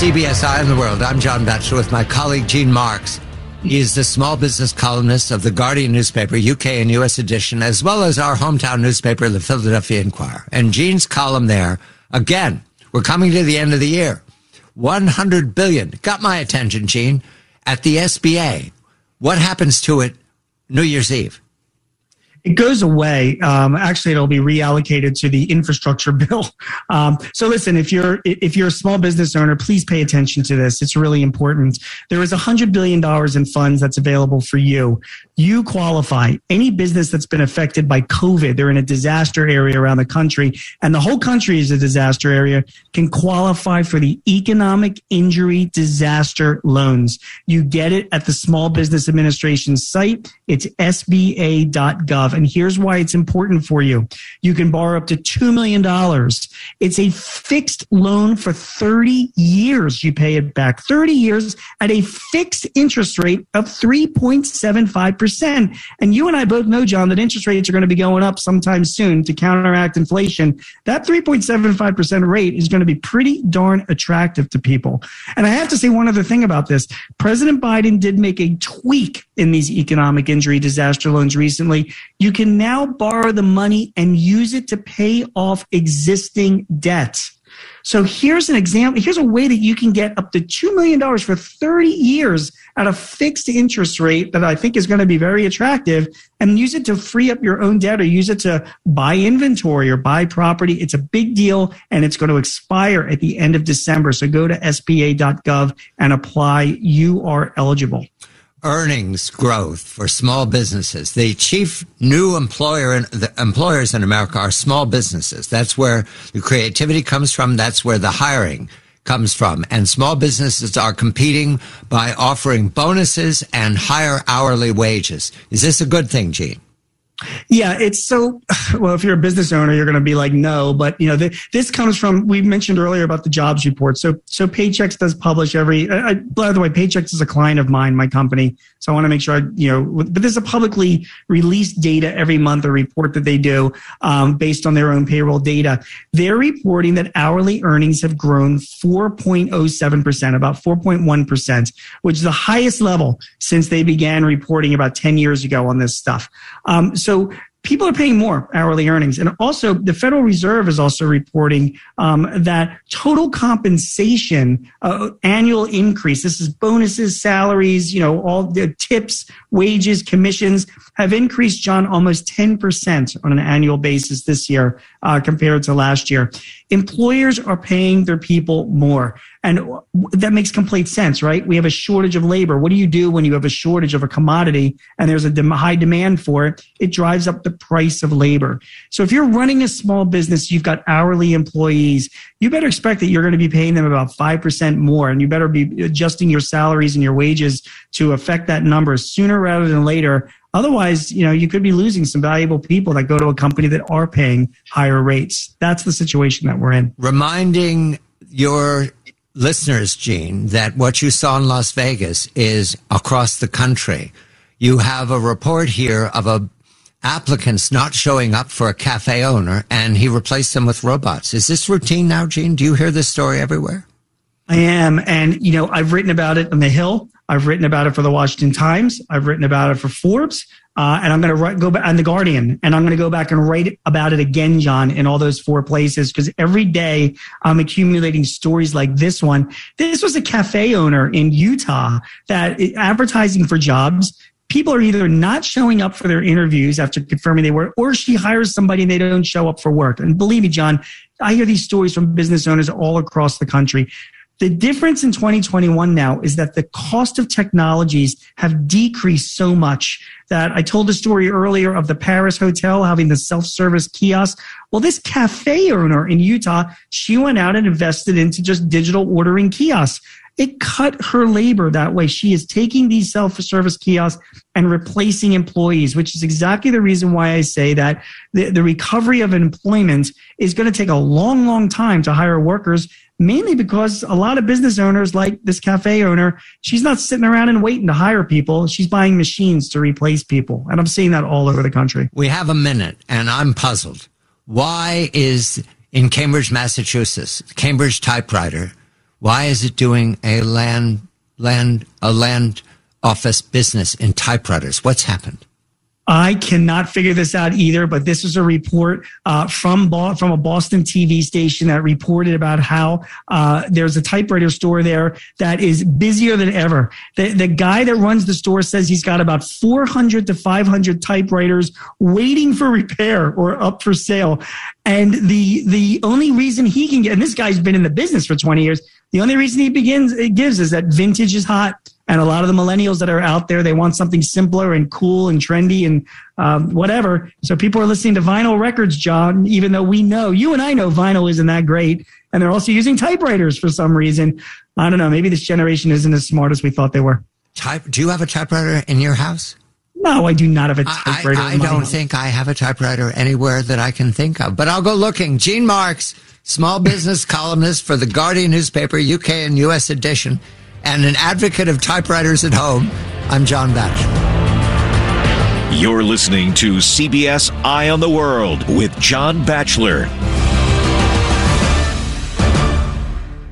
CBS Eye on the World. I'm John Batchelor with my colleague Gene Marks. He is the small business columnist of the Guardian newspaper, UK and US edition, as well as our hometown newspaper, the Philadelphia Inquirer. And Gene's column there, again, we're coming to the end of the year. $100 billion. Got my attention, Gene. At the SBA. What happens to it New Year's Eve? It goes away. Actually, it'll be reallocated to the infrastructure bill. So listen, if you're a small business owner, please pay attention to this. It's really important. There is $100 billion in funds that's available for you. You qualify. Any business that's been affected by COVID, they're in a disaster area around the country, and the whole country is a disaster area, can qualify for the Economic Injury Disaster Loans. You get it at the Small Business Administration site. It's SBA.gov. And here's why it's important for you. You can borrow up to $2 million. It's a fixed loan for 30 years. You pay it back 30 years at a fixed interest rate of 3.75%. And you and I both know, John, that interest rates are going to be going up sometime soon to counteract inflation. That 3.75% rate is going to be pretty darn attractive to people. And I have to say one other thing about this. President Biden did make a tweak in these economic injury disaster loans recently. You can now borrow the money and use it to pay off existing debt. So here's an example. Here's a way that you can get up to $2 million for 30 years at a fixed interest rate that I think is going to be very attractive, and use it to free up your own debt or use it to buy inventory or buy property. It's a big deal, and it's going to expire at the end of December. So go to SBA.gov and apply. You are eligible. Earnings growth for small businesses. The chief new employers in America are small businesses. That's where the creativity comes from. That's where the hiring comes from. And small businesses are competing by offering bonuses and higher hourly wages. Is this a good thing, Gene? Yeah, it's so, well, if you're a business owner, you're going to be like, no, but this comes from, we mentioned earlier about the jobs report. So Paychex does publish by the way, Paychex is a client of mine, my company. So I want to make sure, but there's a publicly released data every month, a report that they do based on their own payroll data. They're reporting that hourly earnings have grown 4.07%, about 4.1%, which is the highest level since they began reporting about 10 years ago on this stuff. So people are paying more hourly earnings. And also the Federal Reserve is also reporting that total compensation, annual increase, this is bonuses, salaries, all the tips, wages, commissions, have increased, John, almost 10% on an annual basis this year compared to last year. Employers are paying their people more. And that makes complete sense, right? We have a shortage of labor. What do you do when you have a shortage of a commodity and there's a high demand for it? It drives up the price of labor. So if you're running a small business, you've got hourly employees, you better expect that you're going to be paying them about 5% more, and you better be adjusting your salaries and your wages to affect that number sooner rather than later. Otherwise, you could be losing some valuable people that go to a company that are paying higher rates. That's the situation that we're in. Reminding your listeners, Gene, that what you saw in Las Vegas is across the country. You have a report here of applicants not showing up for a cafe owner, and he replaced them with robots. Is this routine now, Gene? Do you hear this story everywhere? I am. And, I've written about it on The Hill. I've written about it for the Washington Times. I've written about it for Forbes. And I'm going to go back on The Guardian, and I'm going to go back and write about it again, John, in all those 4 places, because every day I'm accumulating stories like this one. This was a cafe owner in Utah that advertising for jobs. People are either not showing up for their interviews after confirming they were, or she hires somebody and they don't show up for work. And believe me, John, I hear these stories from business owners all across the country. The difference in 2021 now is that the cost of technologies have decreased so much that I told a story earlier of the Paris hotel having the self-service kiosk. Well, this cafe owner in Utah, she went out and invested into just digital ordering kiosks. It cut her labor that way. She is taking these self-service kiosks and replacing employees, which is exactly the reason why I say that the recovery of employment is going to take a long, long time to hire workers, mainly because a lot of business owners like this cafe owner, she's not sitting around and waiting to hire people. She's buying machines to replace people. And I'm seeing that all over the country. We have a minute, and I'm puzzled. Why is in Cambridge, Massachusetts, Cambridge typewriter Why is it doing a land office business in typewriters? What's happened? I cannot figure this out either, but this is a report from a Boston TV station that reported about how there's a typewriter store there that is busier than ever. The guy that runs the store says he's got about 400 to 500 typewriters waiting for repair or up for sale. And the only reason he can get, and this guy's been in the business for 20 years, the only reason he gives is that vintage is hot. And a lot of the millennials that are out there, they want something simpler and cool and trendy and whatever. So people are listening to vinyl records, John, even though we know, you and I know vinyl isn't that great. And they're also using typewriters for some reason. I don't know. Maybe this generation isn't as smart as we thought they were. Do you have a typewriter in your house? No, I do not have a typewriter. I don't think I have a typewriter anywhere that I can think of. But I'll go looking. Gene Marks, small business columnist for the Guardian newspaper, UK and US edition, and an advocate of typewriters at home. I'm John Batchelor. You're listening to CBS Eye on the World with John Batchelor.